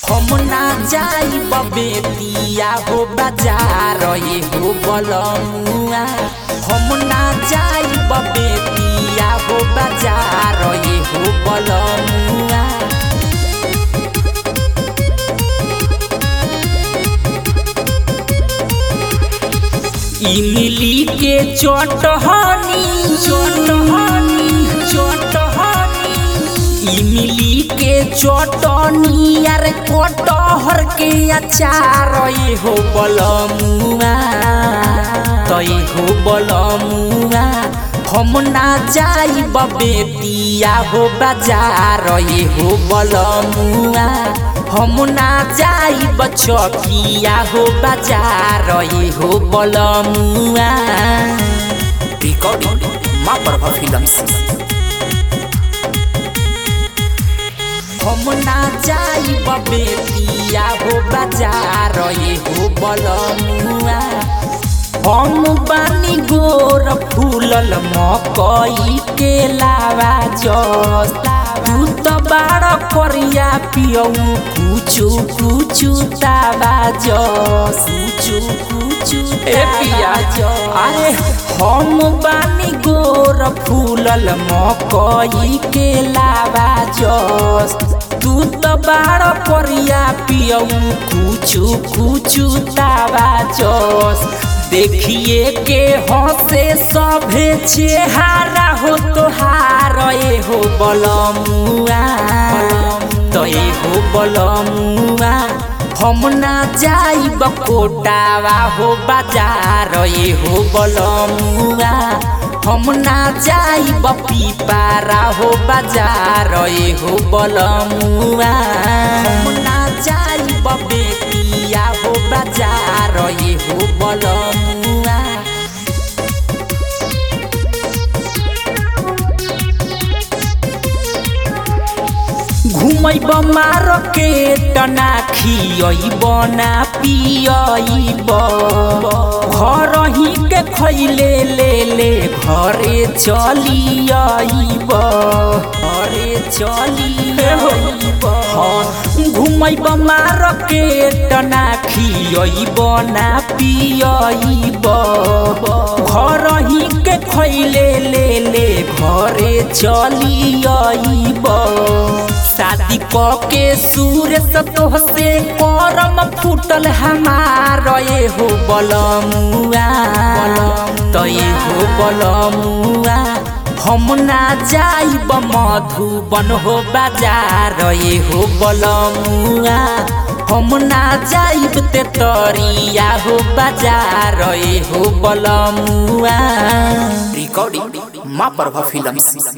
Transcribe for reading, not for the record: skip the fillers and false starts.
हम ना जाइब बेतिया हो बाजार ये हो बलमुआ। हम ना जाइब बेतिया हो बाजार ये हो बलमुआ। इमली के चटहनी इमली के चटनी यार कटहर के अचार ये हो बलमुआ। तो ये हो बलमुआ हम ना जाइब बेतिया हो बाजार ये हो बलमुआ। हम ना जाइब चकिया हो बाजार ये हो बलमुआ। रिकॉर्डिंग माँ प्रभा फिल्म्स। हम ना जाइब बेतिया हो बाजार ये हो बलमुआ। हम बानी गोर फूलल मकई के लावा जस। तू तो बाड़ करिया पियऊ कुचू कुचू तावा जस। ए पिया अरे हम बानी गोर फूलल मकई के लावा जस। तू तो बाड़ करिया पियऊ कुचू कुचू तावा जस। देखिए के हंसे सभे चेहरा हो तोहार ये हो बलमुआ। तो ये हो बलमुआ हम ना जाइब कोटावा हो बाजार ये हो बलमुआ। हम ना जाइब पीपारा हो बाजार ये हो बलमुआ। हम ना जाइब बेतिया हो बाजार ये हो बलमुआ। घुमैब मार्केट ना खियब ना पियब। घर ही के खैले ले घरे चलियब। घरे चलियब घुमैब मार्केट ना खियब ना पियब। घर ही के खैले ले घरे चलियब। शादी के सूरज तोहसे करम फूटल हमार ये हो बलमुआ। तो ये हो बलमुआ हम ना जाइब मधुबन हो बाजार ये हो बलमुआ। हम ना जाइब तेतरिया हो बाजार ये हो बलमुआ। रिकॉर्डिंग माँ प्रभा फिल्म्स।